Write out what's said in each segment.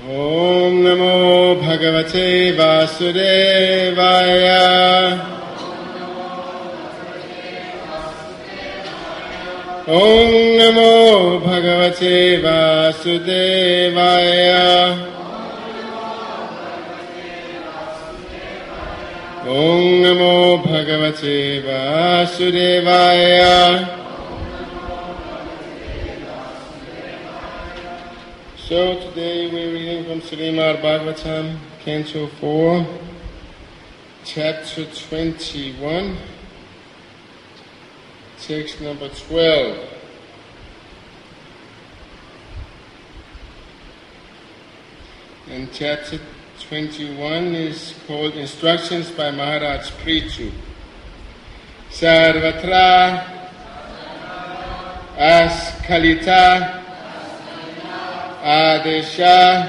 Om Namo Bhagavate Vasudevaya. Om Namo Bhagavate Vasudevaya. Om Namo Bhagavate Vasudevaya. So today we're reading from Srimad Bhagavatam, Canto 4, Chapter 21, Text number 12. And Chapter 21 is called Instructions by Maharaj Prithu. Sarvatra Askalita Adesha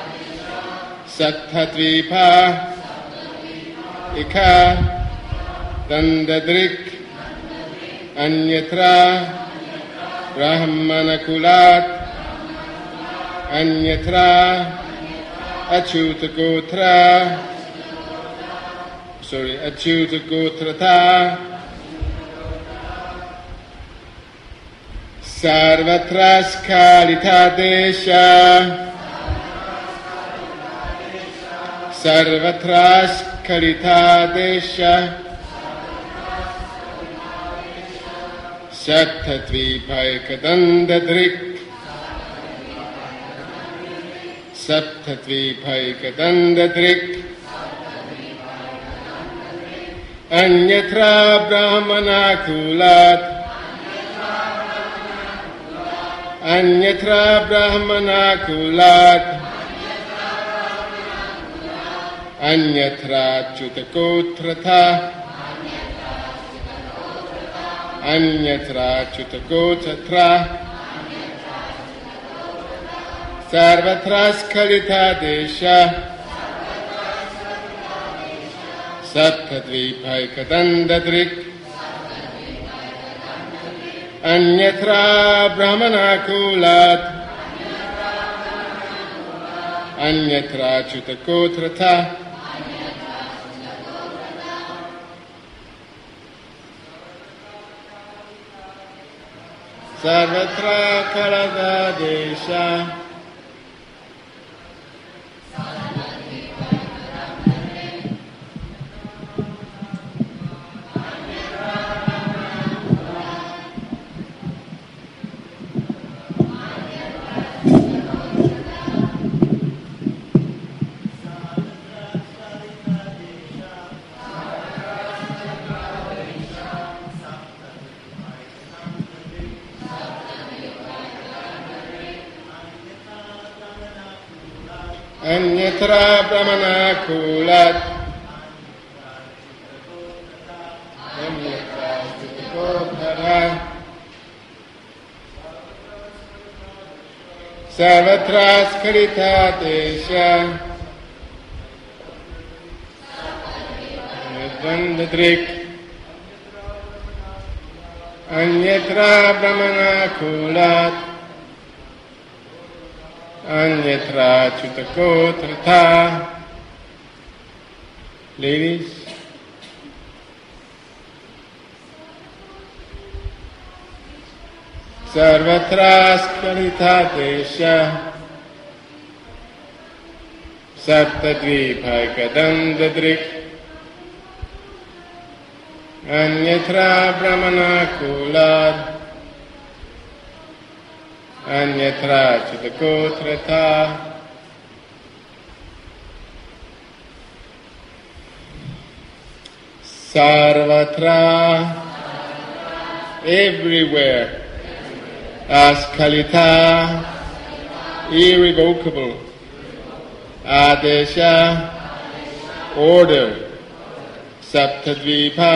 Sattadvipa Ika Dandadrik Anyatra Brahmanakulat Anyatra Achyutagotrata Sarvatraskalita desha Sarvatraskalita desha Sattadvipaikadandadrik Sattadvipaikadandadrik Anyatra Brahmanakulat Anyatra Brahmanakulat Anyatra Chutagotrata Anyatra Chutagotratra Sarvatraskalita desha Sattadvipaikadandadrik Anyatra Brahmanakulat Anyatra Chutagotrata Sarvatra Kalada desha Anyatra Brahmanakulat Anyatra Chutagotrata Sarvatraskalita desha Dandadrik Anyatra Brahmanakulat Anyatra Chutagotrata. Ladies, Sarvatraskalita desha Sattadvipaikadandadrik Anyatra Brahmanakulat Anyatra Chutagotrata. Sarvatra, everywhere. Askalita, irrevocable. Adesha, order. Saptadvipa,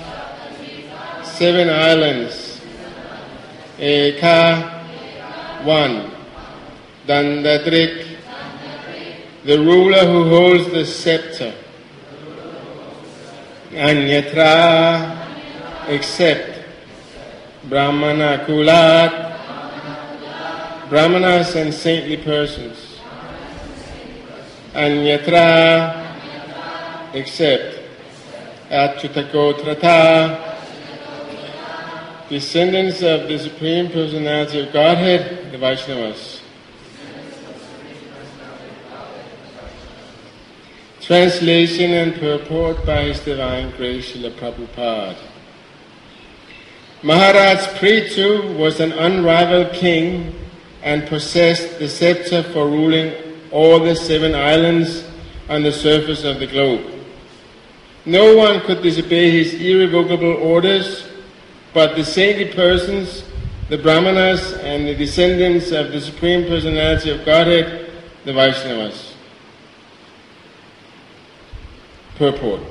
7 islands. Eka, 1. Dandadrik, the ruler who holds the scepter. Anyatra, except Brahmanakulat, Brahmanas and saintly persons. Anyatra, except Achyutagotrata, descendants of the Supreme Personality of Godhead, the Vaishnavas. Translation and purport by His Divine Grace Srila Prabhupada. Maharaj Prithu was an unrivaled king and possessed the scepter for ruling all the 7 islands on the surface of the globe. No one could disobey his irrevocable orders but the saintly persons, the Brahmanas, and the descendants of the Supreme Personality of Godhead, the Vaishnavas. Purport.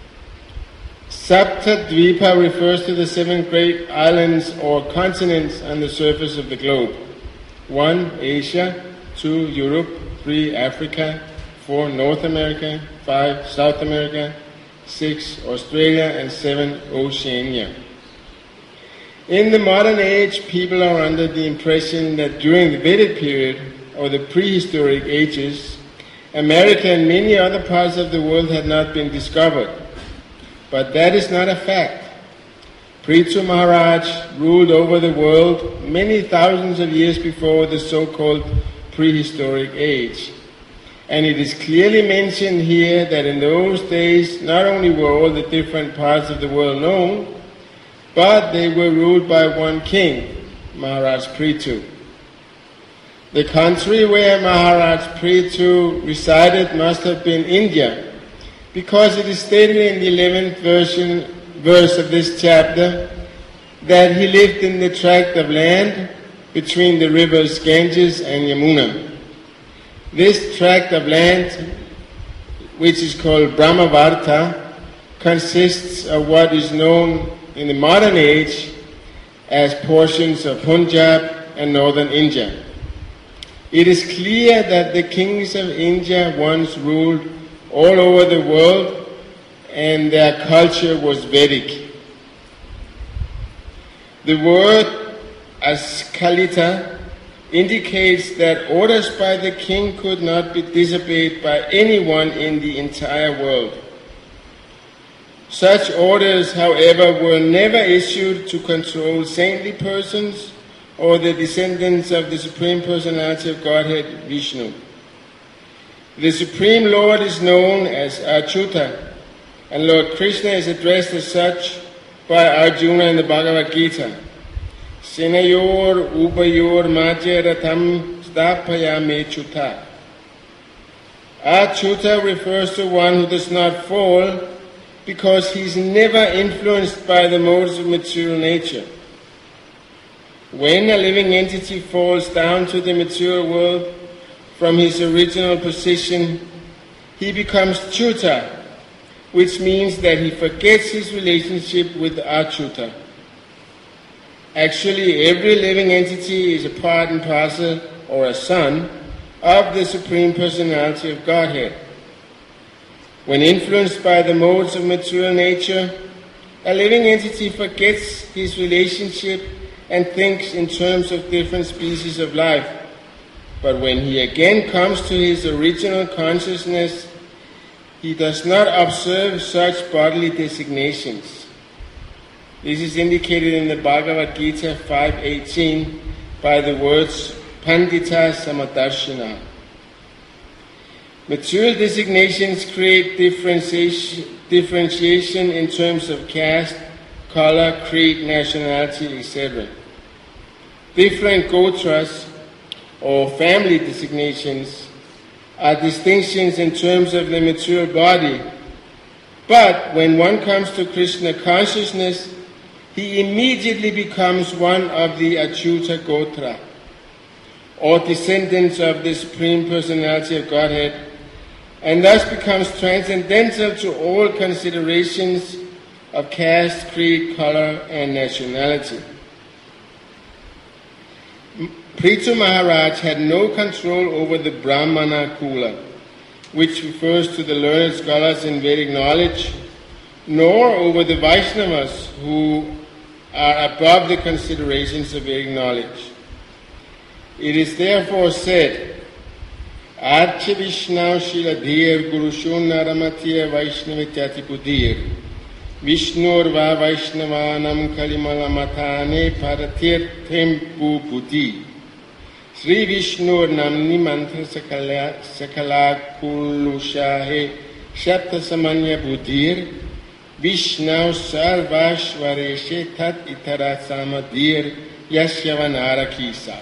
Saptadvipa refers to the 7 great islands or continents on the surface of the globe. 1. Asia, 2. Europe, 3. Africa, 4. North America, 5. South America, 6. Australia, and 7. Oceania. In the modern age, people are under the impression that during the Vedic period, or the prehistoric ages, America and many other parts of the world had not been discovered. But that is not a fact. Prithu Maharaj ruled over the world many thousands of years before the so-called prehistoric age. And it is clearly mentioned here that in those days not only were all the different parts of the world known, but they were ruled by one king, Maharaj Prithu. The country where Maharaj Prithu resided must have been India, because it is stated in the 11th verse of this chapter that he lived in the tract of land between the rivers Ganges and Yamuna. This tract of land, which is called Brahmavarta, consists of what is known in the modern age as portions of Punjab and northern India. It is clear that the kings of India once ruled all over the world and their culture was Vedic. The word Askalita indicates that orders by the king could not be disobeyed by anyone in the entire world. Such orders, however, were never issued to control saintly persons or the descendants of the Supreme Personality of Godhead, Vishnu. The Supreme Lord is known as Achyuta, and Lord Krishna is addressed as such by Arjuna in the Bhagavad Gita. Senayor upayor majaratam stapayame chuta. Achyuta refers to one who does not fall because he is never influenced by the modes of material nature. When a living entity falls down to the material world from his original position, he becomes Chuta, which means that he forgets his relationship with Achyuta. Actually, every living entity is a part and parcel, or a son, of the Supreme Personality of Godhead. When influenced by the modes of material nature, a living entity forgets his relationship and thinks in terms of different species of life. But when he again comes to his original consciousness, he does not observe such bodily designations. This is indicated in the Bhagavad Gita 5.18 by the words Pandita Samadarshana. Material designations create differentiation in terms of caste, color, creed, nationality, etc. Different gotras or family designations are distinctions in terms of the material body. But when one comes to Krishna consciousness, he immediately becomes one of the Achyuta Gotra, or descendants of the Supreme Personality of Godhead, and thus becomes transcendental to all considerations of caste, creed, color, and nationality. Prithu Maharaj had no control over the Brahmana Kula, which refers to the learned scholars in Vedic knowledge, nor over the Vaishnavas, who are above the considerations of Vedic knowledge. It is therefore said, Archa Vishnu Shila Dhir Guru Shuna Ramatir Vaishnavityati Budir Vishnur Va Vaishnavanam Kalimala Matane Paratir Tempu Buddhi Sri Vishnur Namni Mantra Sakala Kulushahe Shapta Samanya Budir Vishnu Sarvashvareshe Tat Itara Samadir Yashyavanara Kisa.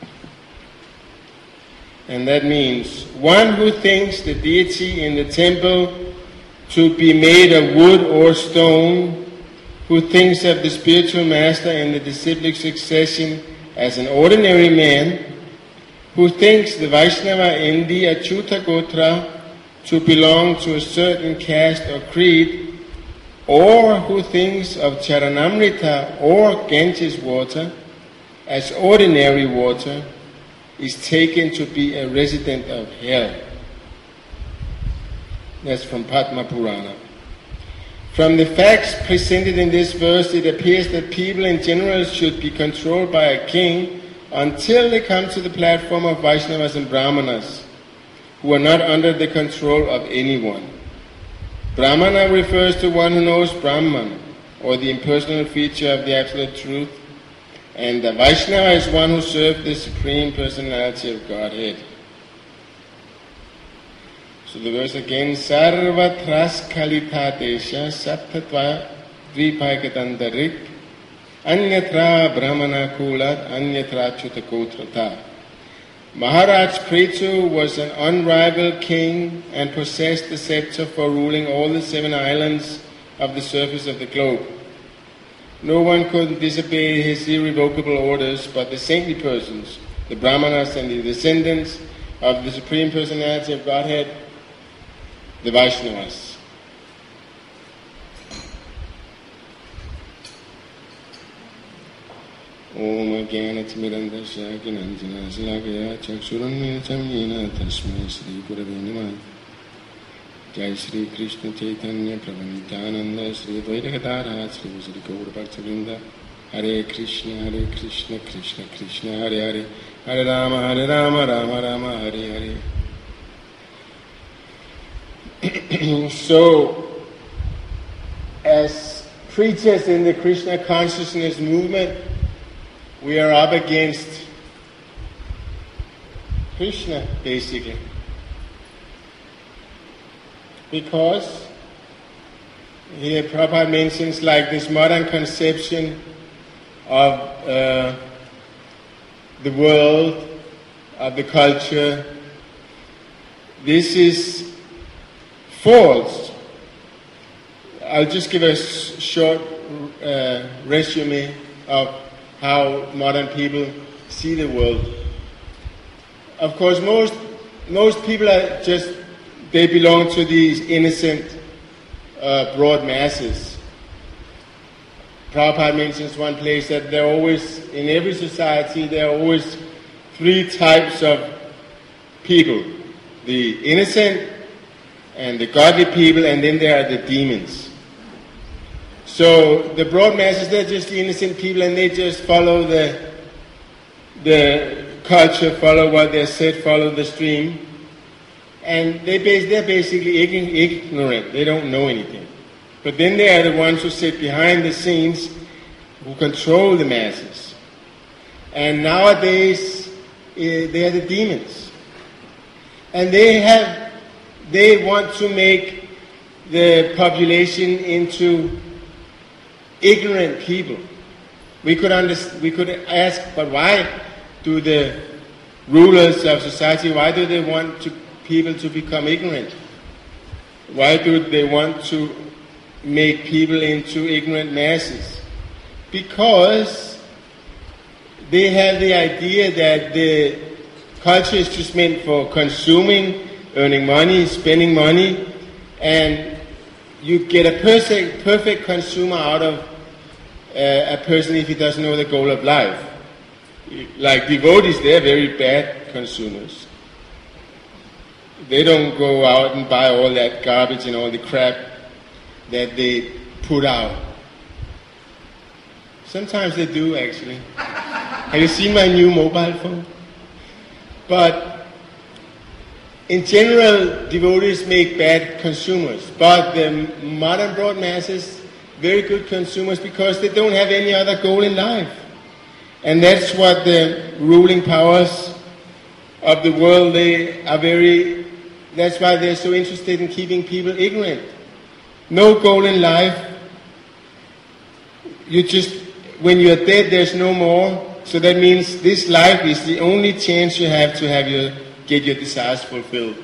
And that means one who thinks the deity in the temple to be made of wood or stone, who thinks of the spiritual master in the disciplic succession as an ordinary man, who thinks the Vaishnava in the Achyuta Gotra to belong to a certain caste or creed, or who thinks of Charanamrita or Ganges water as ordinary water, is taken to be a resident of hell. That's from Padma Purana. From the facts presented in this verse, it appears that people in general should be controlled by a king until they come to the platform of Vaishnavas and Brahmanas, who are not under the control of anyone. Brahmana refers to one who knows Brahman, or the impersonal feature of the Absolute Truth, and the Vaishnava is one who serves the Supreme Personality of Godhead. So the verse again, Sarvatras Kalitatesha Saptatva Dvipaikatandarik Anyatra Brahmana Kulat Anyatra Chutakotrata. Maharaj Prithu was an unrivaled king and possessed the scepter for ruling all the 7 islands of the surface of the globe. No one could disobey his irrevocable orders but the saintly persons, the Brahmanas and the descendants of the Supreme Personality of Godhead, the Vaishnavas. Om Jnanatimirandasya Gnanjana Salakaya Chakshurannilitam Yena Tasmai Sri Gurave Namah. Jai Sri Krishna Chaitanya Prabhu Nityananda Sri Advaita Gadadhara Sri Sri Gaura Bhaktivinoda Hare Krishna Krishna Krishna Hare Hare Hare Rama Rama Rama Hare Hare. So, as preachers in the Krishna consciousness movement, we are up against Krishna, basically. Because here Prabhupada mentions like this modern conception of the world, of the culture. This is false. I'll just give a short resume of how modern people see the world. Of course, most people are just, they belong to these innocent, broad masses. Prabhupada mentions one place that there are always, in every society, there are always 3 types of people. The innocent, and the godly people, and then there are the demons. So the broad masses, they're just the innocent people, and they just follow the culture, follow what they're said, follow the stream. And they're basically ignorant. They don't know anything. But then they are the ones who sit behind the scenes, who control the masses. And nowadays, they are the demons. And they want to make the population into ignorant people. We could ask, but why do the rulers of society, why do they want people to become ignorant? Why do they want to make people into ignorant masses? Because they have the idea that the culture is just meant for consuming, earning money, spending money, and you get a perfect consumer out of a person if he doesn't know the goal of life. Like devotees, they're very bad consumers. They don't go out and buy all that garbage and all the crap that they put out. Sometimes they do, actually. Have you seen my new mobile phone? But in general, devotees make bad consumers, but the modern broad masses, very good consumers because they don't have any other goal in life. And that's what the ruling powers of the world, that's why they're so interested in keeping people ignorant. No goal in life. When you're dead, there's no more. So that means this life is the only chance you have to get your desires fulfilled.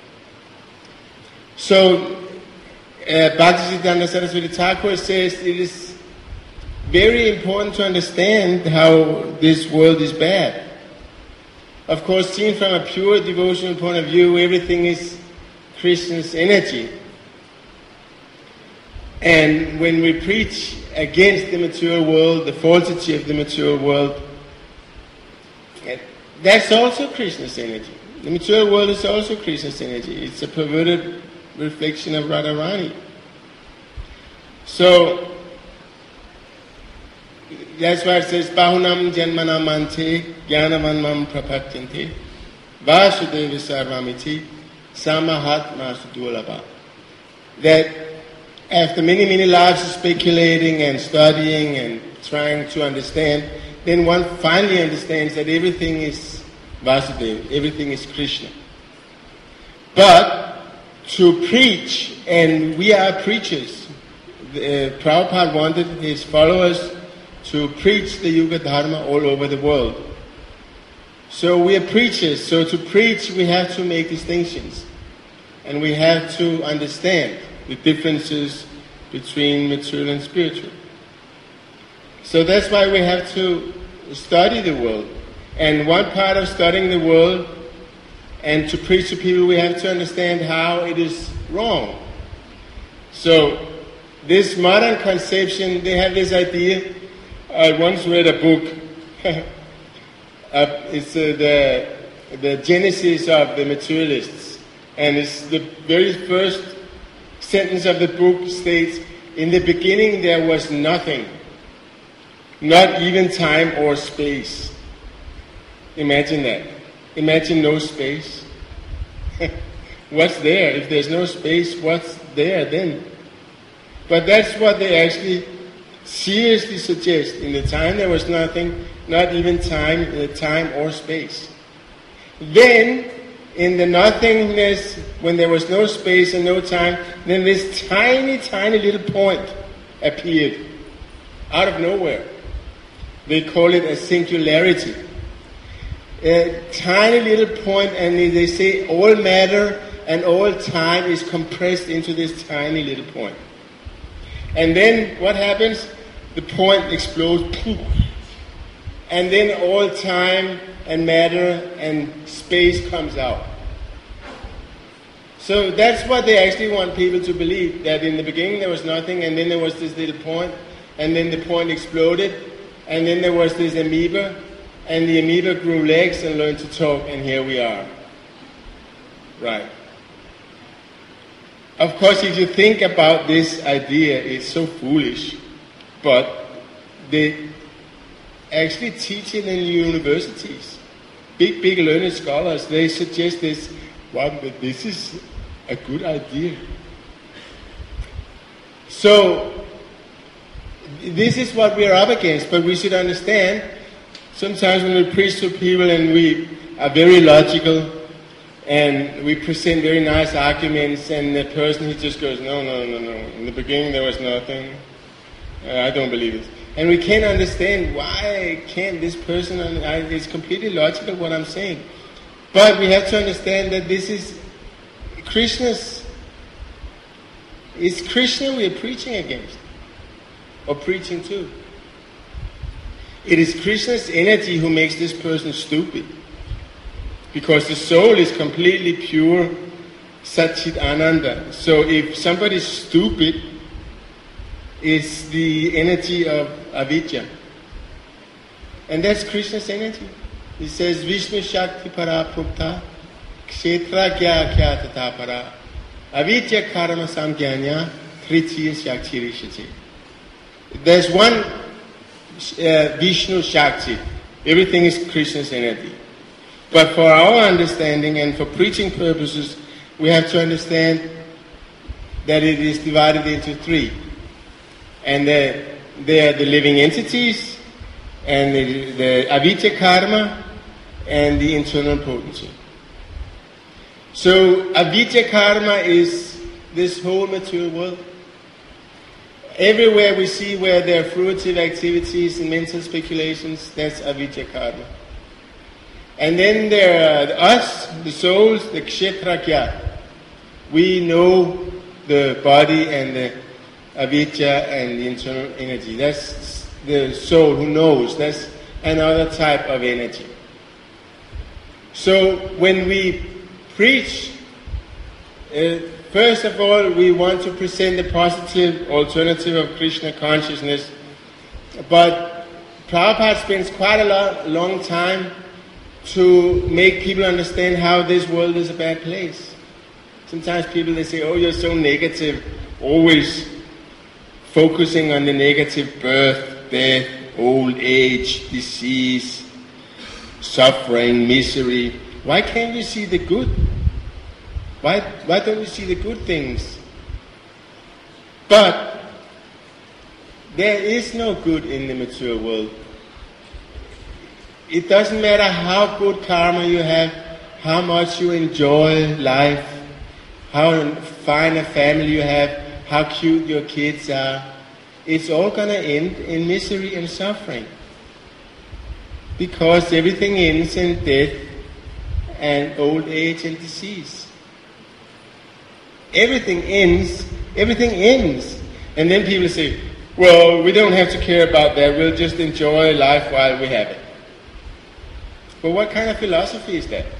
So, Bhaktisiddhanta Saraswati Thakur says it is very important to understand how this world is bad. Of course, seen from a pure devotional point of view, everything is Krishna's energy. And when we preach against the material world, the falsity of the material world, that's also Krishna's energy. The material world is also Krishna's energy. It's a perverted reflection of Radharani. So, that's why it says, Bahunam Janmanam Ante Jnanavanmam Prapatyante Vasudeva Sarvamiti Samahat Masudulabha. That after many, many lives of speculating and studying and trying to understand, then one finally understands that everything is Vasudeva, everything is Krishna. But to preach, and we are preachers, Prabhupada wanted his followers to preach the Yuga Dharma all over the world. So we are preachers, so to preach we have to make distinctions. And we have to understand the differences between material and spiritual. So that's why we have to study the world. And one part of studying the world and to preach to people, we have to understand how it is wrong. So this modern conception, they have this idea. I once read a book. It's the Genesis of the Materialists. And it's the very first sentence of the book states, in the beginning there was nothing. Not even time or space. Imagine that. Imagine no space. What's there? If there's no space, what's there then? But that's what they actually seriously suggest. In the time there was nothing, not even time or space. Then, in the nothingness, when there was no space and no time, then this tiny, tiny little point appeared out of nowhere. They call it a singularity. A tiny little point, and they say all matter and all time is compressed into this tiny little point. And then what happens? The point explodes, and then all time and matter and space comes out. So that's what they actually want people to believe, that in the beginning there was nothing, and then there was this little point, and then the point exploded, and then there was this amoeba, and the amoeba grew legs and learned to talk, and here we are. Right. Of course, if you think about this idea, it's so foolish, but they actually teach it in universities. Big learned scholars, they suggest this, this is a good idea. So, this is what we are up against, but we should understand, sometimes when we preach to people and we are very logical, and we present very nice arguments, and the person, he just goes, no. In the beginning there was nothing. I don't believe it. And we can't understand why can't this person, it's completely logical what I'm saying. But we have to understand that this is Krishna's, it's Krishna we are preaching against, or preaching to. It is Krishna's energy who makes this person stupid. Because the soul is completely pure Satchit Ananda. So if somebody's stupid, it's the energy of avidya. And that's Krishna's energy. He says, Vishnu Shakti Para Prukta Kshetra Kya Kya Tata Para Avidya Karma Samgyanya Tritiya Shakti Rishati. There's one Vishnu Shakti. Everything is Krishna's energy. But for our understanding and for preaching purposes, we have to understand that it is divided into three. And they are the living entities, and the avijja karma, and the internal potency. So avijja karma is this whole material world. Everywhere we see where there are fruitive activities and mental speculations, that's avijja karma. And then there are us, the souls, the kshetrakya. We know the body and the avijja and the internal energy. That's the soul who knows. That's another type of energy. So when we preach, first of all, we want to present a positive alternative of Krishna consciousness. But Prabhupada spends quite a long time to make people understand how this world is a bad place. Sometimes people, they say, oh, you're so negative, always focusing on the negative: birth, death, old age, disease, suffering, misery. Why can't you see the good? Why don't you see the good things? But there is no good in the material world. It doesn't matter how good karma you have, how much you enjoy life, how fine a family you have, how cute your kids are. It's all going to end in misery and suffering. Because everything ends in death and old age and disease. Everything ends. And then people say, well, we don't have to care about that, we'll just enjoy life while we have it. But what kind of philosophy is that?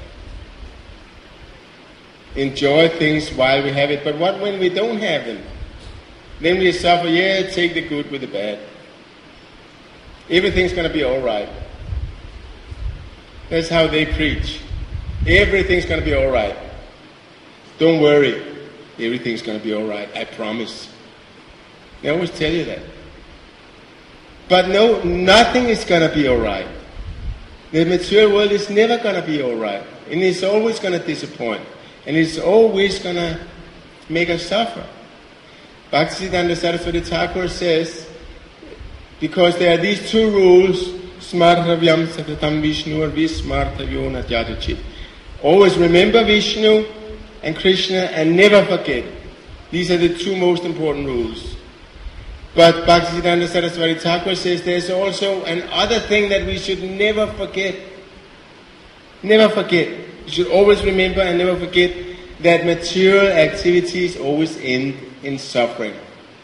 Enjoy things while we have it, but what when we don't have them? Then we suffer. Yeah, take the good with the bad. Everything's going to be all right. That's how they preach. Everything's going to be all right. Don't worry. Everything's going to be all right. I promise. They always tell you that. But no, nothing is going to be all right. The material world is never going to be all right. And it's always going to disappoint. And it's always going to make us suffer. Bhaktisiddhanta Saraswati Thakur says, because there are these two rules, smartavyam satatam Vishnu or vismartavyo natyadachit. Always remember Vishnu and Krishna and never forget. These are the two most important rules. But Bhaktisiddhanta Saraswati Thakur says there's also another thing that we should never forget. Never forget. You should always remember and never forget that material activities always end in suffering.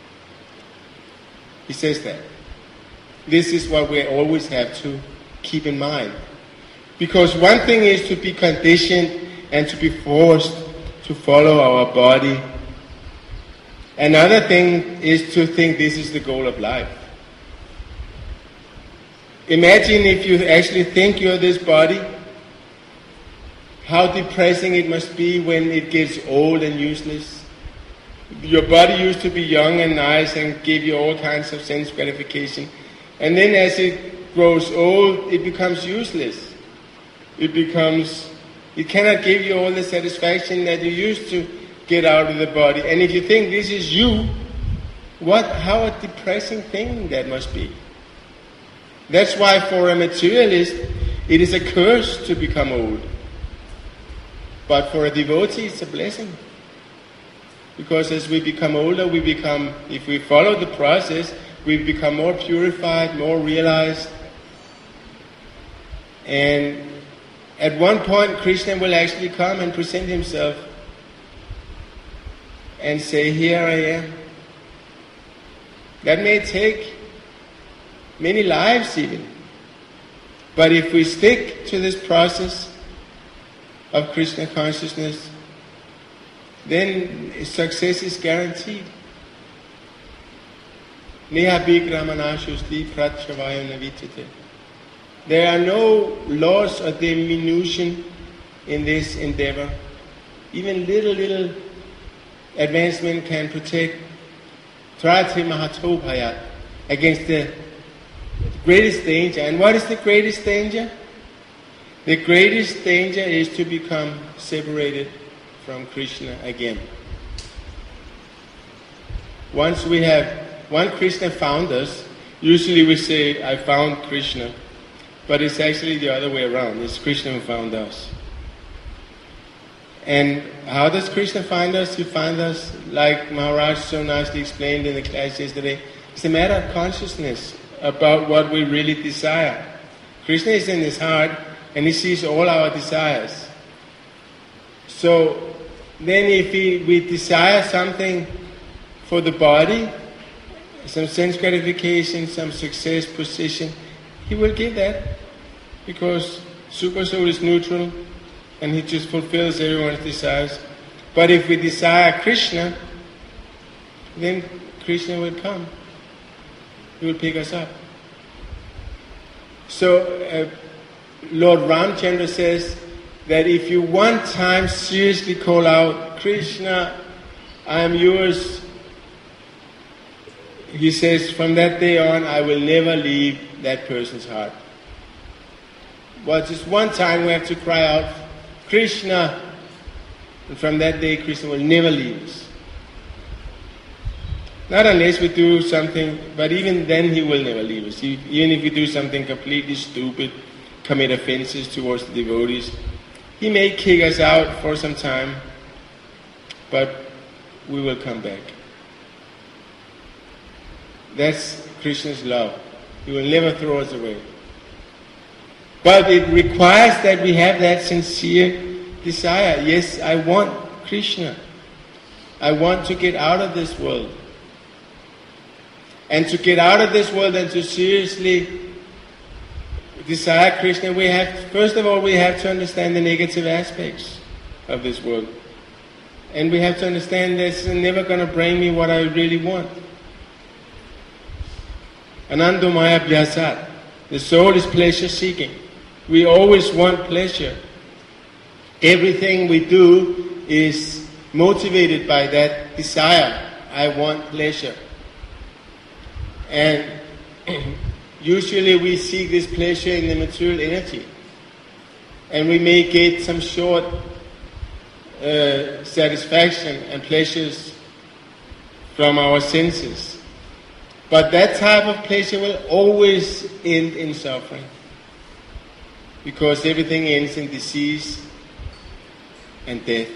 He says that. This is what we always have to keep in mind. Because one thing is to be conditioned and to be forced to follow our body. Another thing is to think this is the goal of life. Imagine if you actually think you're this body, how depressing it must be when it gets old and useless. Your body used to be young and nice and give you all kinds of sense gratification. And then as it grows old, it becomes useless. It cannot give you all the satisfaction that you used to get out of the body. And if you think this is you, how a depressing thing that must be. That's why for a materialist, it is a curse to become old. But for a devotee, it's a blessing. Because as we become older, if we follow the process, we become more purified, more realized. And at one point, Krishna will actually come and present himself and say, here I am. That may take many lives even. But if we stick to this process of Krishna consciousness, then success is guaranteed. There are no laws or diminution in this endeavor. Even little advancement can protect Trati Mahato Bhayat against the greatest danger. And what is the greatest danger? The greatest danger is to become separated from Krishna again. Once Krishna found us, usually we say, I found Krishna. But it's actually the other way around. It's Krishna who found us. And how does Krishna find us? He finds us, like Maharaj so nicely explained in the class yesterday, it's a matter of consciousness about what we really desire. Krishna is in his heart and he sees all our desires. So then if we desire something for the body, some sense gratification, some success, position, he will give that, because Super Soul is neutral and he just fulfills everyone's desires. But if we desire Krishna, then Krishna will come. He will pick us up. So Lord Ramchandra says that if you one time seriously call out, Krishna, I am yours, he says, from that day on, I will never leave that person's heart. Well, just one time we have to cry out, Krishna, and from that day, Krishna will never leave us. Not unless we do something, but even then he will never leave us. Even if we do something completely stupid, commit offenses towards the devotees, he may kick us out for some time, but we will come back. That's Krishna's love. He will never throw us away. But it requires that we have that sincere desire. Yes, I want Krishna. I want to get out of this world. And to get out of this world and to seriously desire Krishna, first of all, we have to understand the negative aspects of this world. And we have to understand this is never going to bring me what I really want. Anandamaya Vyasat. The soul is pleasure seeking. We always want pleasure. Everything we do is motivated by that desire. I want pleasure. And usually we seek this pleasure in the material energy. And we may get some short satisfaction and pleasures from our senses. But that type of pleasure will always end in suffering. Because everything ends in disease and death.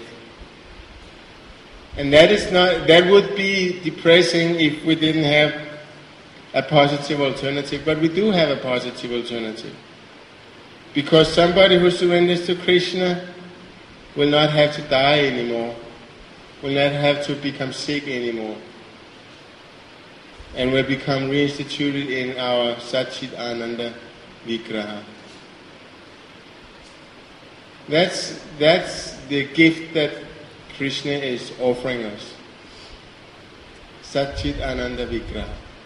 And that would be depressing if we didn't have a positive alternative. But we do have a positive alternative. Because somebody who surrenders to Krishna will not have to die anymore. Will not have to become sick anymore. And will become reinstituted in our Satchit Ananda Vigraha. That's the gift that Krishna is offering us. Satchit Ananda Vigraha.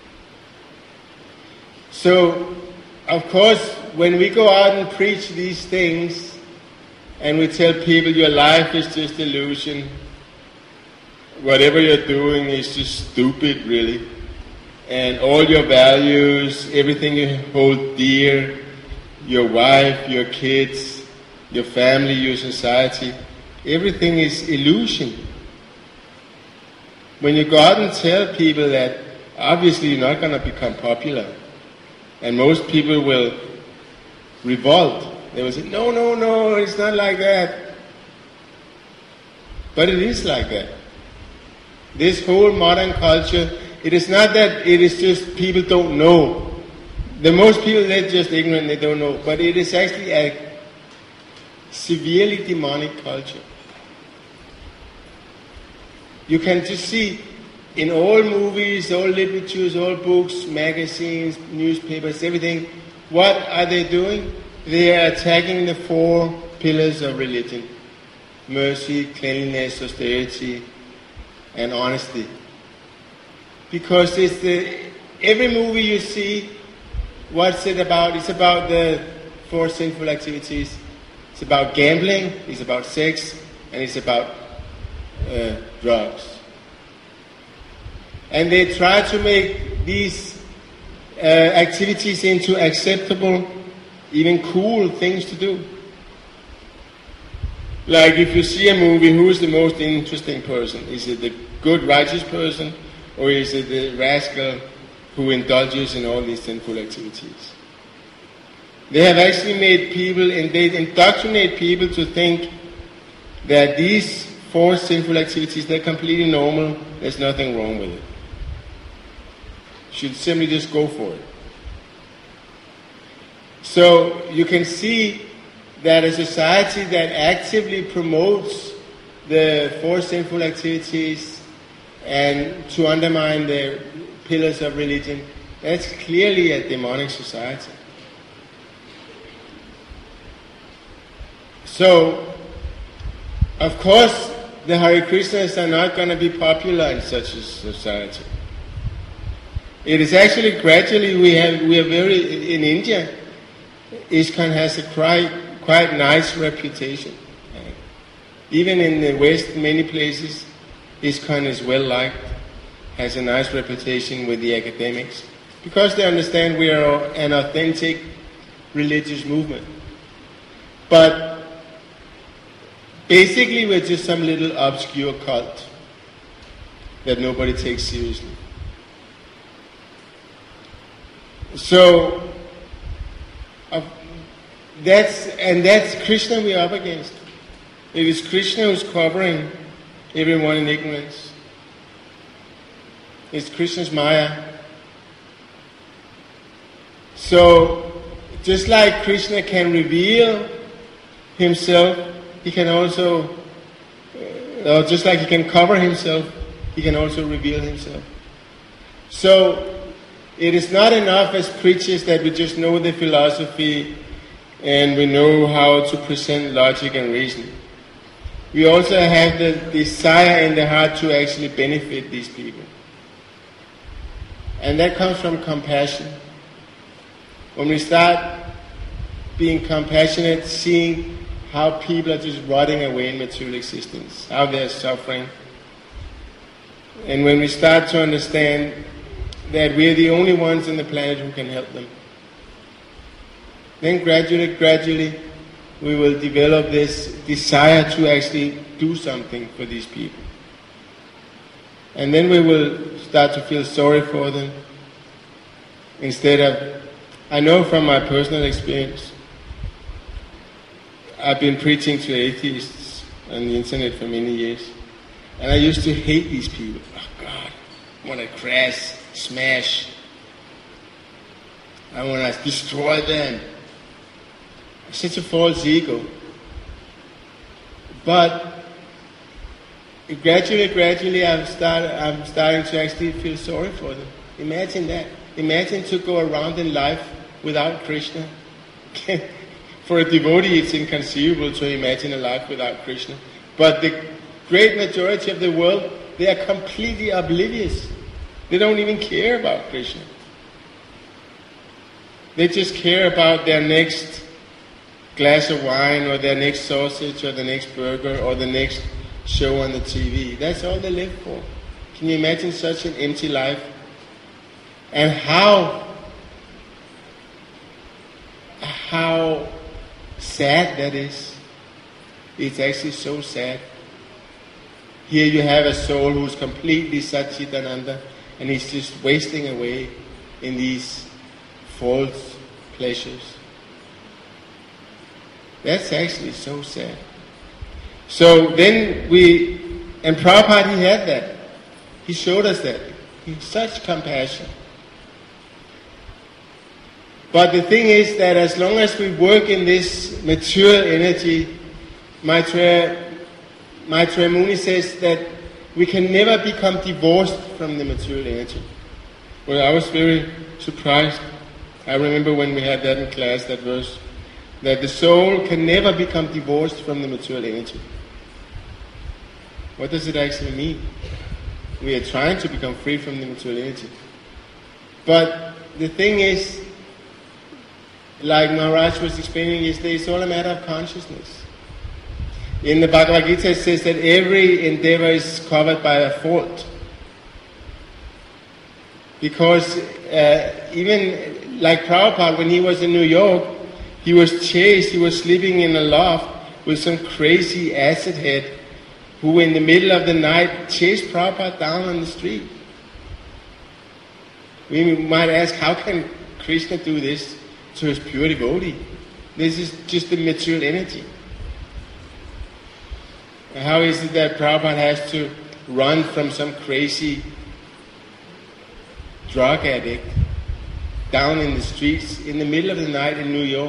So, of course, when we go out and preach these things, and we tell people your life is just illusion, whatever you're doing is just stupid, really. And all your values, everything you hold dear, your wife, your kids, your family, your society, everything is illusion. When you go out and tell people that, obviously you're not going to become popular. And most people will revolt. They will say, no, it's not like that. But it is like that. This whole modern culture, it is not that it is just people don't know. The most people, they're just ignorant, they don't know. But it is actually a severely demonic culture. You can just see in all movies, all literatures, all books, magazines, newspapers, everything, what are they doing? They are attacking the 4 pillars of religion. Mercy, cleanliness, austerity, and honesty. Because every movie you see, what's it about? It's about the 4 sinful activities. It's about gambling, it's about sex, and it's about drugs. And they try to make these activities into acceptable, even cool things to do. Like if you see a movie, who is the most interesting person? Is it the good, righteous person, or is it the rascal who indulges in all these sinful activities? They have actually made people, and they indoctrinate people to think that these four sinful activities, they're completely normal, there's nothing wrong with it. You should simply just go for it. So you can see that a society that actively promotes the four sinful activities and to undermine the pillars of religion, that's clearly a demonic society. So, of course, the Hare Krishnas are not going to be popular in such a society. It is actually gradually, in India, ISKCON has a quite nice reputation. Even in the West, many places, ISKCON is well liked, has a nice reputation with the academics, because they understand we are an authentic religious movement. But basically we're just some little obscure cult that nobody takes seriously. So, that's Krishna we're up against. It is Krishna who's covering everyone in ignorance. It's Krishna's Maya. So, just like Krishna can reveal himself, he can also, just like he can cover himself, he can also reveal himself. So, it is not enough as preachers that we just know the philosophy and we know how to present logic and reason. We also have the desire in the heart to actually benefit these people. And that comes from compassion. When we start being compassionate, seeing how people are just rotting away in material existence, how they're suffering. And when we start to understand that we are the only ones on the planet who can help them, then gradually, we will develop this desire to actually do something for these people. And then we will start to feel sorry for them, instead of, I know from my personal experience, I've been preaching to atheists on the internet for many years, and I used to hate these people. Oh God, I want to crash, smash. I want to destroy them. Such a false ego. But gradually I'm starting to actually feel sorry for them. Imagine that. Imagine to go around in life without Krishna. For a devotee it's inconceivable to imagine a life without Krishna. But the great majority of the world, they are completely oblivious. They don't even care about Krishna. They just care about their next glass of wine, or their next sausage, or the next burger, or the next show on the TV. That's all they live for. Can you imagine such an empty life? And how sad that is. It's actually so sad. Here you have a soul who's completely Satchitananda, and he's just wasting away in these false pleasures. That's actually so sad. So then and Prabhupada, he had that. He showed us that. He had such compassion. But the thing is that as long as we work in this material energy, Maitreya Muni says that we can never become divorced from the material energy. Well, I was very surprised. I remember when we had that in class, that verse, that the soul can never become divorced from the material energy. What does it actually mean? We are trying to become free from the material energy. But the thing is, like Maharaj was explaining yesterday, it's all a matter of consciousness. In the Bhagavad Gita it says that every endeavor is covered by a fault. Because even like Prabhupada, when he was in New York, he was chased, he was sleeping in a loft with some crazy acid head who in the middle of the night chased Prabhupada down on the street. We might ask, how can Krishna do this to his pure devotee? This is just the material energy. How is it that Prabhupada has to run from some crazy drug addict down in the streets in the middle of the night in New York?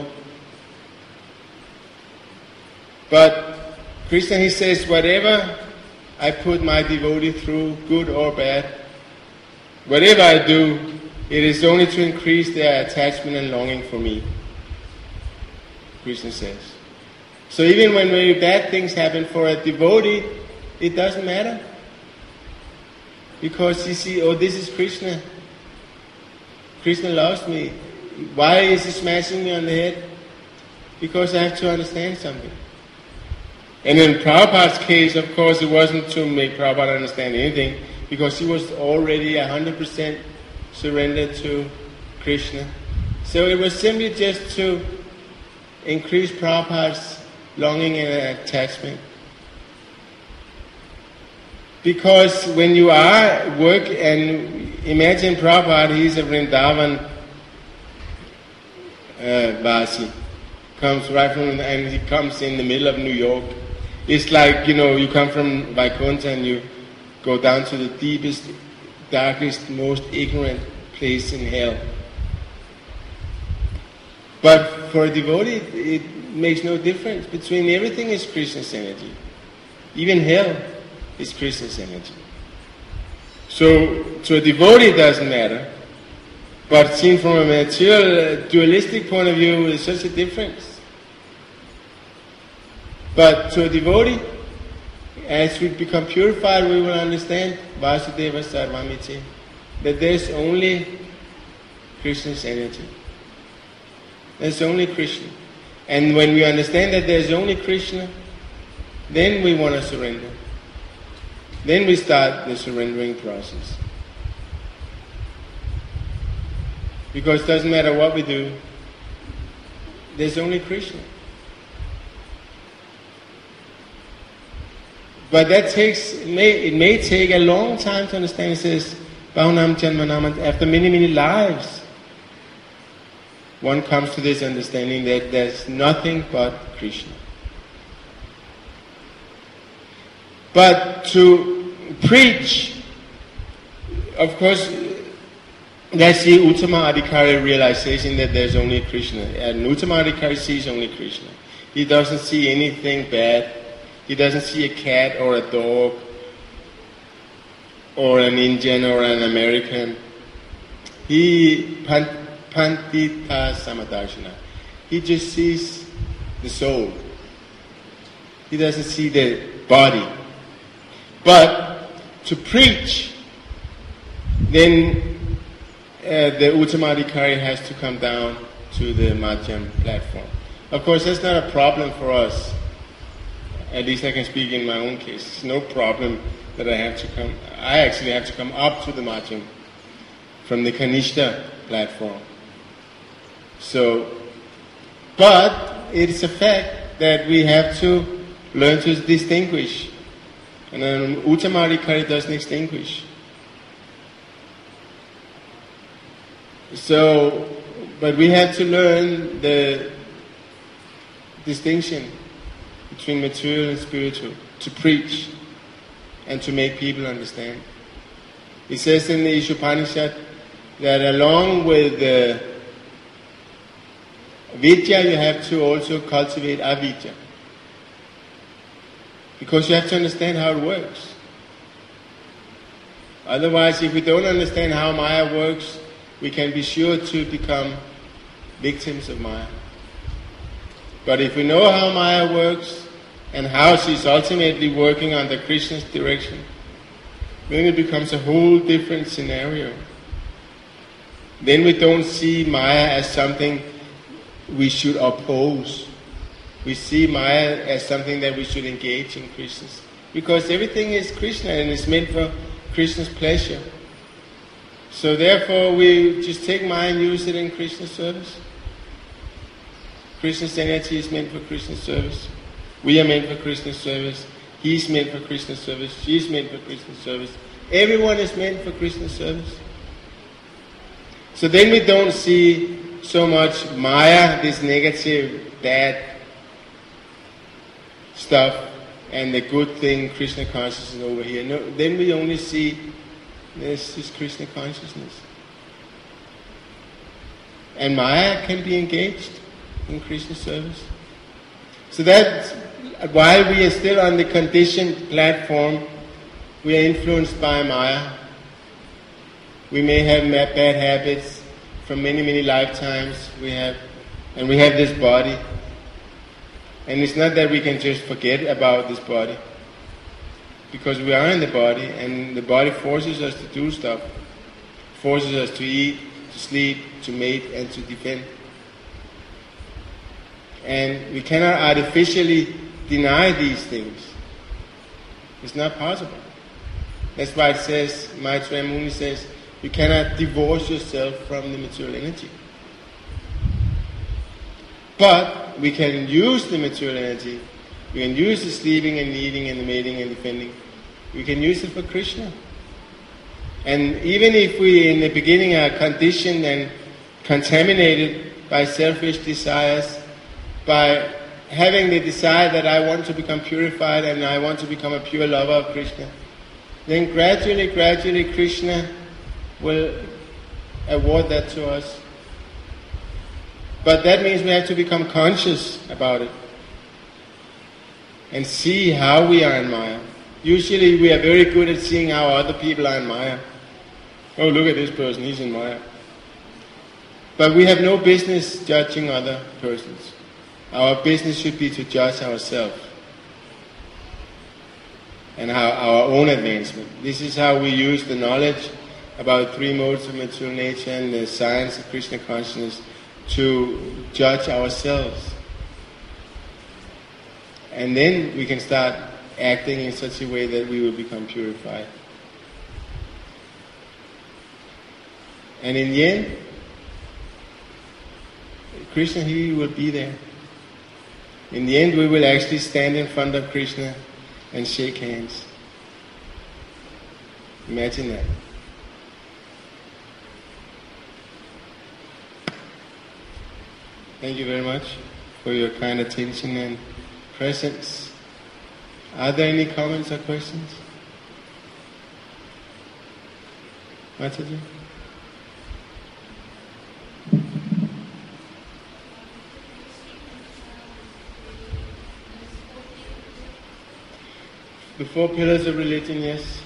But Krishna, he says, whatever I put my devotee through, good or bad, whatever I do, it is only to increase their attachment and longing for me, Krishna says. So even when very bad things happen for a devotee, it doesn't matter. Because you see, oh, this is Krishna. Krishna loves me. Why is he smashing me on the head? Because I have to understand something. And in Prabhupada's case, of course, it wasn't to make Prabhupada understand anything, because he was already 100% surrendered to Krishna. So it was simply just to increase Prabhupada's longing and attachment. Because when you are and imagine Prabhupada, he's a Vrindavan Vasi, comes right from, and he comes in the middle of New York. It's like, you come from Vaikuntha and you go down to the deepest, darkest, most ignorant place in hell. But for a devotee, it makes no difference. Between everything is Krishna's energy. Even hell is Krishna's energy. So to a devotee it doesn't matter. But seen from a material, dualistic point of view, there's such a difference. But to a devotee, as we become purified, we will understand Vasudeva Sarvamiti, that there's only Krishna's energy. There's only Krishna. And when we understand that there's only Krishna, then we want to surrender. Then we start the surrendering process. Because it doesn't matter what we do, there's only Krishna. But that it may take a long time to understand. It says, Bhavanam Janmanam, after many, many lives, one comes to this understanding that there's nothing but Krishna. But to preach, of course, that's the Uttama Adhikari realization that there's only Krishna. And Uttama Adhikari sees only Krishna. He doesn't see anything bad. He doesn't see a cat or a dog or an Indian or an American. He Pandita Samadarshana. He just sees the soul. He doesn't see the body. But to preach, then the Uttamadhikari has to come down to the Madhyam platform. Of course, that's not a problem for us. At least I can speak in my own case. It's no problem that I actually have to come up to the Madhyam from the Kanishta platform. So, but it's a fact that we have to learn to distinguish. And then Uttamadhikari doesn't distinguish. So, but we have to learn the distinction between material and spiritual, to preach and to make people understand. It says in the Ishopanishad that along with vidya, you have to also cultivate avidya. Because you have to understand how it works. Otherwise, if we don't understand how Maya works, we can be sure to become victims of Maya. But if we know how Maya works and how she's ultimately working under Krishna's direction, then it becomes a whole different scenario. Then we don't see Maya as something we should oppose. We see Maya as something that we should engage in Krishna's. Because everything is Krishna and it's meant for Krishna's pleasure. So therefore we just take Maya and use it in Krishna's service. Krishna's energy is meant for Krishna's service. We are meant for Krishna service. He's meant for Krishna service. She's meant for Krishna service. Everyone is meant for Krishna service. So then we don't see so much Maya, this negative, bad stuff, and the good thing, Krishna consciousness over here. No, then we only see this Krishna consciousness. And Maya can be engaged in Krishna service. So that's while we are still on the conditioned platform, we are influenced by Maya. We may have bad habits from many, many lifetimes. We have this body. And it's not that we can just forget about this body. Because we are in the body, and the body forces us to do stuff. Forces us to eat, to sleep, to mate, and to defend. And we cannot artificially deny these things. It's not possible. That's why it says, Maitreya Muni says, you cannot divorce yourself from the material energy. But we can use the material energy. We can use the sleeping and eating and the mating and defending. We can use it for Krishna. And even if we in the beginning are conditioned and contaminated by selfish desires, by having the desire that I want to become purified and I want to become a pure lover of Krishna, then gradually Krishna will award that to us. But that means we have to become conscious about it and see how we are in Maya. Usually we are very good at seeing how other people are in Maya. Oh, look at this person, he's in Maya. But we have no business judging other persons. Our business should be to judge ourselves and our own advancement. This is how we use the knowledge about three modes of material nature and the science of Krishna consciousness to judge ourselves. And then we can start acting in such a way that we will become purified. And in the end, Krishna, he will be there. In the end, we will actually stand in front of Krishna and shake hands. Imagine that. Thank you very much for your kind attention and presence. Are there any comments or questions? Mataji? The 4 pillars of religion, yes.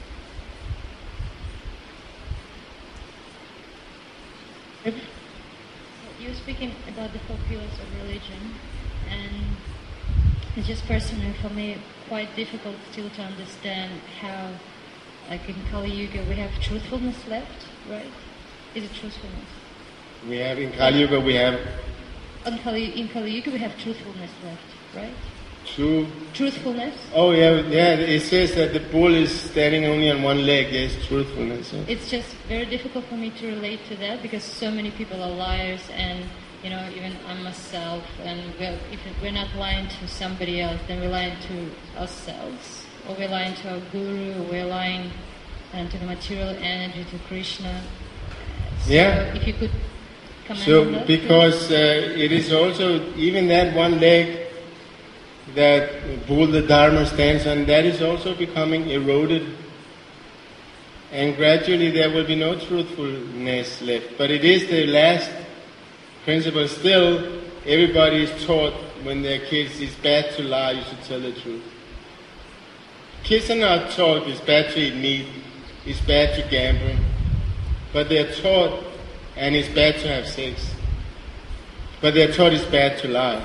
You're speaking about the 4 pillars of religion, and it's just personally for me quite difficult still to understand how, like in Kali Yuga, we have truthfulness left, right? Is it truthfulness? We have in Kali Yuga, we have... In Kali Yuga we have truthfulness left, right? Truthfulness? Oh yeah, it says that the bull is standing only on one leg. Yes, truthfulness. Yeah. It's just very difficult for me to relate to that because so many people are liars, and even I myself. And if we're not lying to somebody else, then we're lying to ourselves, or we're lying to our guru, or we're lying to the material energy, to Krishna. So yeah. If you could comment on that. Because it is also even that one leg that bull the Dharma stands on, that is also becoming eroded, and gradually there will be no truthfulness left. But it is the last principle. Still, everybody is taught when they're kids, it's bad to lie, you should tell the truth. Kids are not taught it's bad to eat meat, it's bad to gamble, but they're taught, and it's bad to have sex, but they're taught it's bad to lie.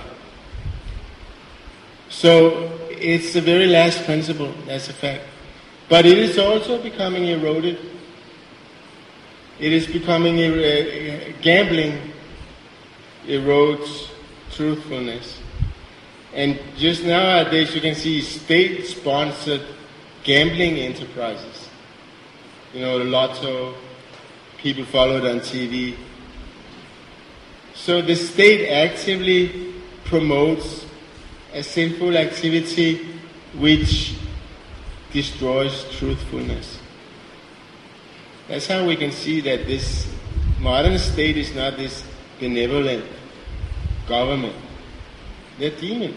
So it's the very last principle, that's a fact. But it is also becoming eroded. It is becoming, gambling erodes truthfulness. And just nowadays you can see state-sponsored gambling enterprises. The lotto, people follow it on TV. So the state actively promotes a sinful activity which destroys truthfulness. That's how we can see that this modern state is not this benevolent government. They're demons.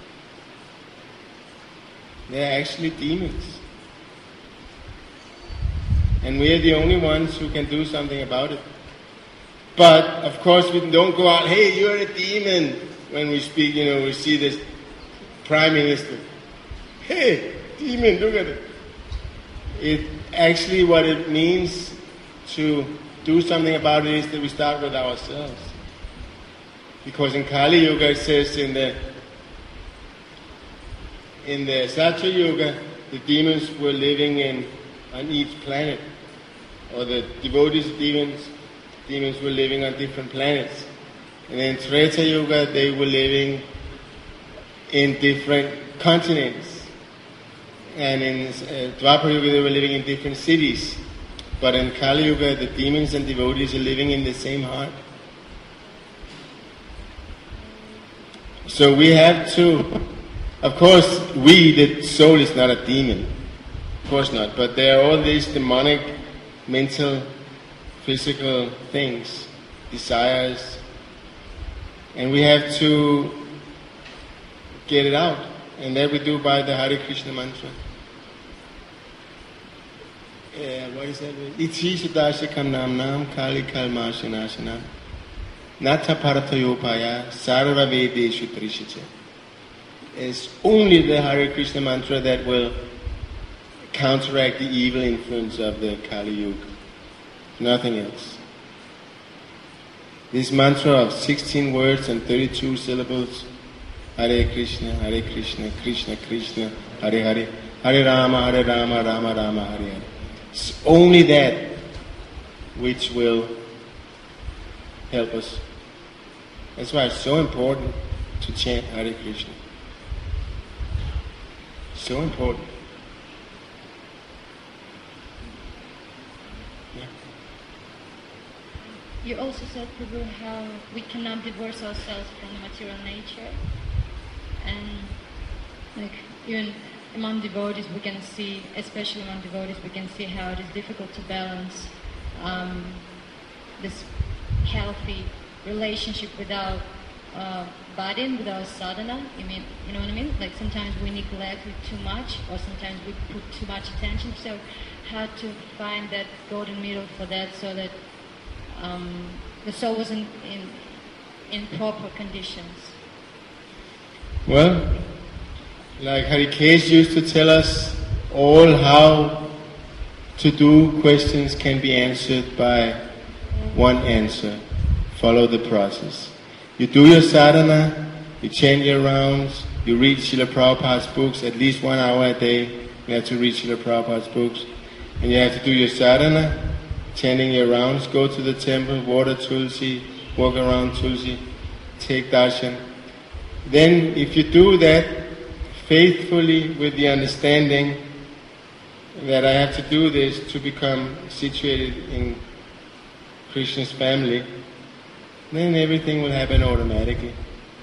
They're actually demons. And we are the only ones who can do something about it. But, of course, we don't go out, hey, you're a demon, when we speak, we see this Prime Minister. Hey, demon, look at it. Actually, what it means to do something about it is that we start with ourselves. Because in Kali Yuga it says in the Satya Yuga, the demons were living on each planet. Or the devotees, demons were living on different planets. And in Treta Yuga they were living in different continents. And in Dwapara Yuga they were living in different cities. But in Kali Yuga the demons and devotees are living in the same heart. So we have to, of course, the soul is not a demon. Of course not. But there are all these demonic, mental, physical things, desires. And we have to get it out. And that we do by the Hare Krishna mantra. What is that? Iti Sudashikam Namnam Kali Kalmashanashanam Nata Paratayopaya Sarva Vedeshu Trishicha. It's only the Hare Krishna mantra that will counteract the evil influence of the Kali Yuga. Nothing else. This mantra of 16 words and 32 syllables, Hare Krishna, Krishna Krishna, Hare Hare, Hare Rama, Rama Rama, Hare Hare. It's only that which will help us. That's why it's so important to chant Hare Krishna. So important. Yeah. You also said, Prabhu, how we cannot divorce ourselves from the material nature. And even among devotees we can see, especially among devotees, we can see how it is difficult to balance this healthy relationship without body and without sadhana. You know what I mean? Like sometimes we neglect it too much, or sometimes we put too much attention. So how to find that golden middle for that, so that the soul was in proper conditions. Well, like Harikesh used to tell us, all how to do questions can be answered by one answer. Follow the process. You do your sadhana, you chant your rounds, you read Srila Prabhupada's books, at least 1 hour a day. You have to read Srila Prabhupada's books. And you have to do your sadhana, chanting your rounds, go to the temple, water Tulsi, walk around Tulsi, take darshan. Then if you do that faithfully with the understanding that I have to do this to become situated in Krishna's family, then everything will happen automatically.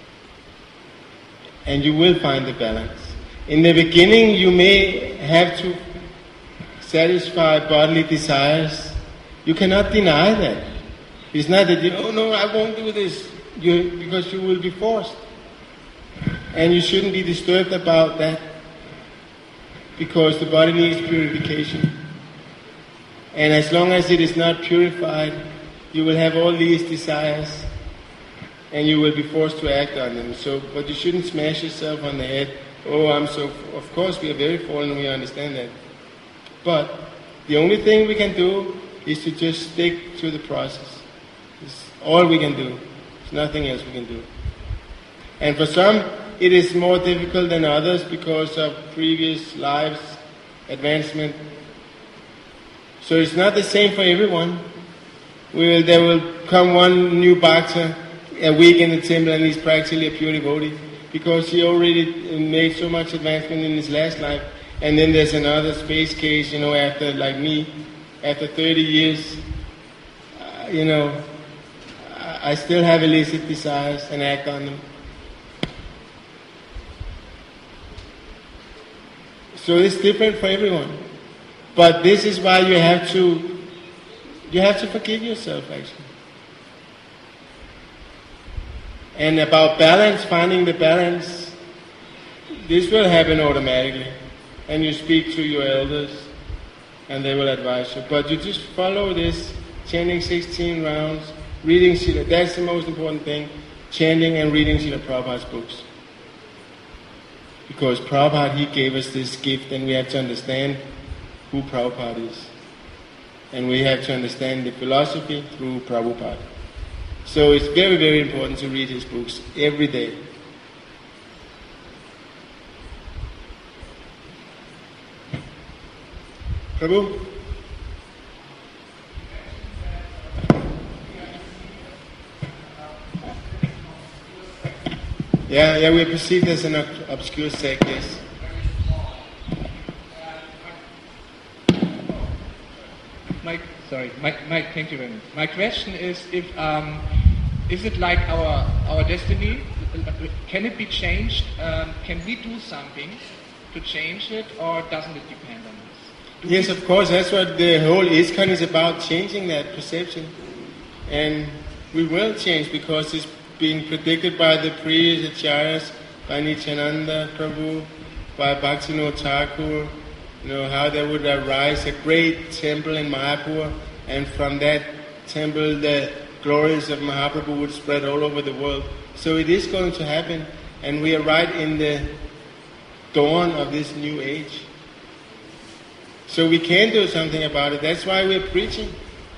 And you will find the balance. In the beginning you may have to satisfy bodily desires. You cannot deny that. It's not that no, I won't do this, because you will be forced. And you shouldn't be disturbed about that, because the body needs purification. And as long as it is not purified, you will have all these desires and you will be forced to act on them. But you shouldn't smash yourself on the head. Of course we are very fallen, we understand that. But the only thing we can do is to just stick to the process. It's all we can do. There's nothing else we can do. And for some, it is more difficult than others because of previous lives, advancement. So it's not the same for everyone. There will come one new bhakta a week in the temple and he's practically a pure devotee because he already made so much advancement in his last life. And then there's another space case, after, like me, after 30 years, I still have illicit desires and act on them. So it's different for everyone. But this is why you have to forgive yourself, actually. And about balance, finding the balance, this will happen automatically. And you speak to your elders, and they will advise you. But you just follow this, chanting 16 rounds, reading Srila. That's the most important thing, chanting and reading Srila Prabhupada's books. Because Prabhupada, he gave us this gift, and we have to understand who Prabhupada is. And we have to understand the philosophy through Prabhupada. So it's very, very important to read his books every day. Prabhu? Yeah, we are perceived as an obscure sect, yes. Mike, thank you very much. My question is, is it like our destiny? Can it be changed? Can we do something to change it, or doesn't it depend on us? Yes, of course. That's what the whole ISKCON is about, changing that perception. And we will change because it's being predicted by the priests, acharyas, by Nityananda Prabhu, by Bhaktivinoda Thakur, how there would arise a great temple in Mayapur, and from that temple the glories of Mahaprabhu would spread all over the world. So it is going to happen, and we are right in the dawn of this new age. So we can do something about it. That's why we're preaching.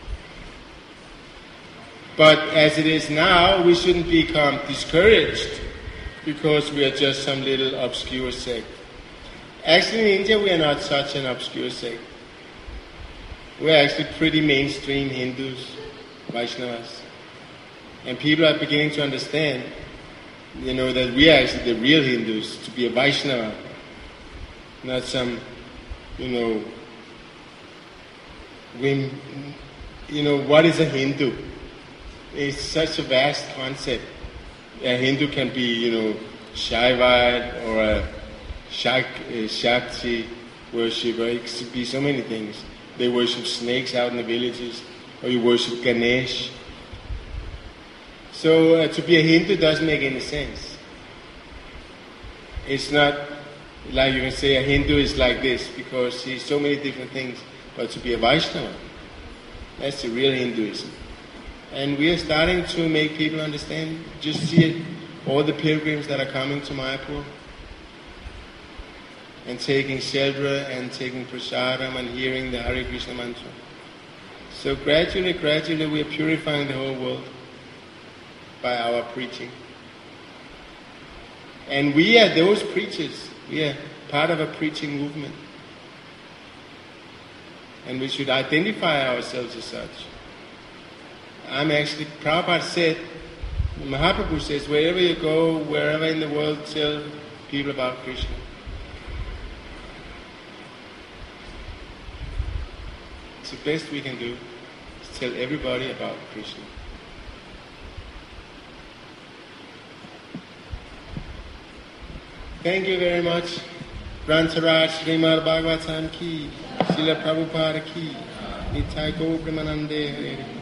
But as it is now, we shouldn't become discouraged because we are just some little obscure sect. Actually, in India, we are not such an obscure sect. We're actually pretty mainstream Hindus, Vaishnavas. And people are beginning to understand, that we are actually the real Hindus, to be a Vaishnava, not some, what is a Hindu? It's such a vast concept. A Hindu can be, Shaivite or a Shakti worshipper. It could be so many things. They worship snakes out in the villages, or you worship Ganesh. So to be a Hindu doesn't make any sense. It's not like you can say a Hindu is like this because he's so many different things. But to be a Vaishnava, that's the real Hinduism. And we are starting to make people understand. Just see it, all the pilgrims that are coming to Mayapur and taking shelter and taking prasadam and hearing the Hare Krishna mantra. So gradually we are purifying the whole world by our preaching. And we are those preachers. We are part of a preaching movement. And we should identify ourselves as such. Prabhupada said, Mahaprabhu says, wherever you go, wherever in the world, tell people about Krishna. It's the best we can do, is tell everybody about Krishna. Thank you very much. Grantaraj Srimad Bhagavatam ki, Srila Prabhupada ki, Nitai Gaur Premanande Hare.